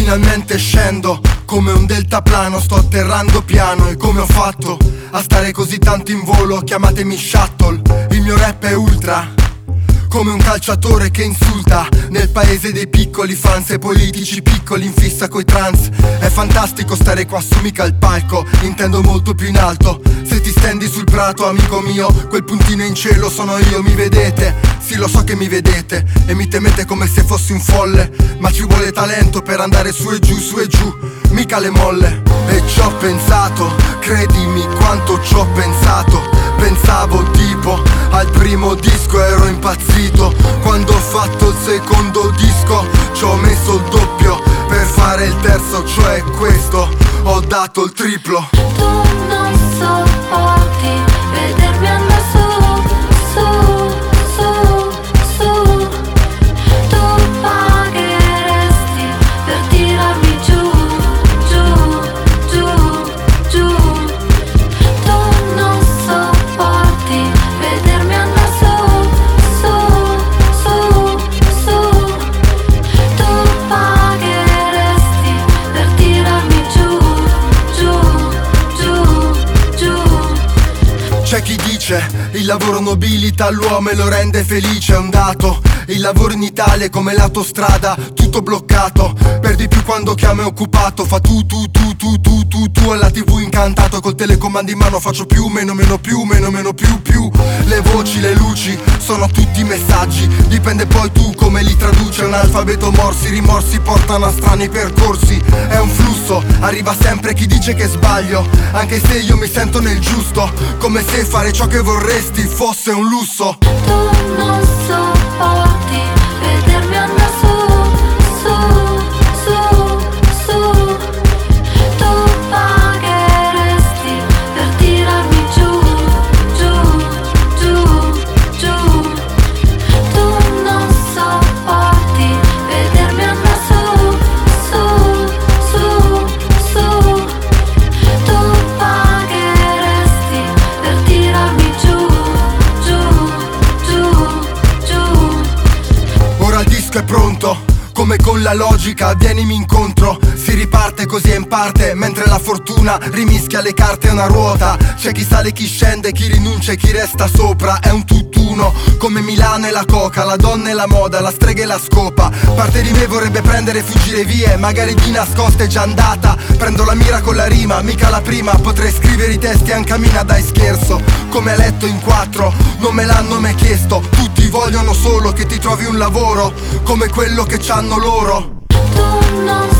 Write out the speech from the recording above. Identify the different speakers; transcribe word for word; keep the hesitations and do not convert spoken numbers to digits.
Speaker 1: Finalmente scendo, come un deltaplano sto atterrando piano. E come ho fatto a stare così tanto in volo? Chiamatemi shuttle, il mio rap è ultra, come un calciatore che insulta nel paese dei piccoli fans e politici piccoli in fissa coi trans. È fantastico stare qua su, mica al palco, intendo molto più in alto. Se ti stendi sul prato, amico mio, quel puntino in cielo sono io, mi vedete? Sì, lo so che mi vedete e mi temete come se fossi un folle, ma ci vuole talento per andare su e giù, su e giù, mica le molle. E ci ho pensato, credimi quanto ci ho pensato. Pensavo tipo al primo disco, ero impazzito. Quando ho fatto il secondo disco ci ho messo il doppio per fare il terzo, cioè questo, ho dato il triplo.
Speaker 2: Tu non sopporti vedermi andare su, su, su, su. Tu pagheresti per tirarmi giù, giù, giù, giù. Tu non sopporti vedermi andare su, su, su, su. Tu pagheresti per tirarmi giù, giù, giù, giù.
Speaker 1: C'è chi dice il lavoro nobilita l'uomo e lo rende felice, è un dato. Il lavoro in Italia è come l'autostrada, tutto bloccato. Perdi più quando chiamo è occupato. Fa tu, tu, tu, tu, tu, tu, tu. Alla tv incantato, col telecomando in mano faccio più, meno, meno, più, meno, meno, più, più. Le voci, le luci, sono tutti messaggi. Dipende poi tu come li traduci. È un alfabeto morsi, i rimorsi portano a strani percorsi. È un flusso, arriva sempre chi dice che sbaglio, anche se io mi sento nel giusto, come se fare ciò che vorresti fosse un lusso.
Speaker 2: Tu non sopporti vedermi andare su, su, su, su. Tu pagheresti per tirarmi giù, giù, giù, giù. Tu non sopporti vedermi andare su, su, su, su. Tu pagheresti per tirarmi giù, giù, giù, giù.
Speaker 1: Ora il disco è pronto, come con la logica, vienimi incontro. Si riparte così in parte, mentre la fortuna rimischia le carte a una ruota. C'è chi sale, chi scende, chi rinuncia e chi resta sopra. È un tutt'uno, come Milano e la coca, la donna e la moda, la strega e la scopa. Parte di me vorrebbe prendere e fuggire via, magari di nascosta è già andata. Prendo la mira con la rima, mica la prima. Potrei scrivere i testi anche a mina, dai scherzo. Come a letto in quattro, non me l'hanno mai chiesto. Tutti vogliono solo che ti trovi un lavoro come quello che c'hanno loro.
Speaker 2: Tu non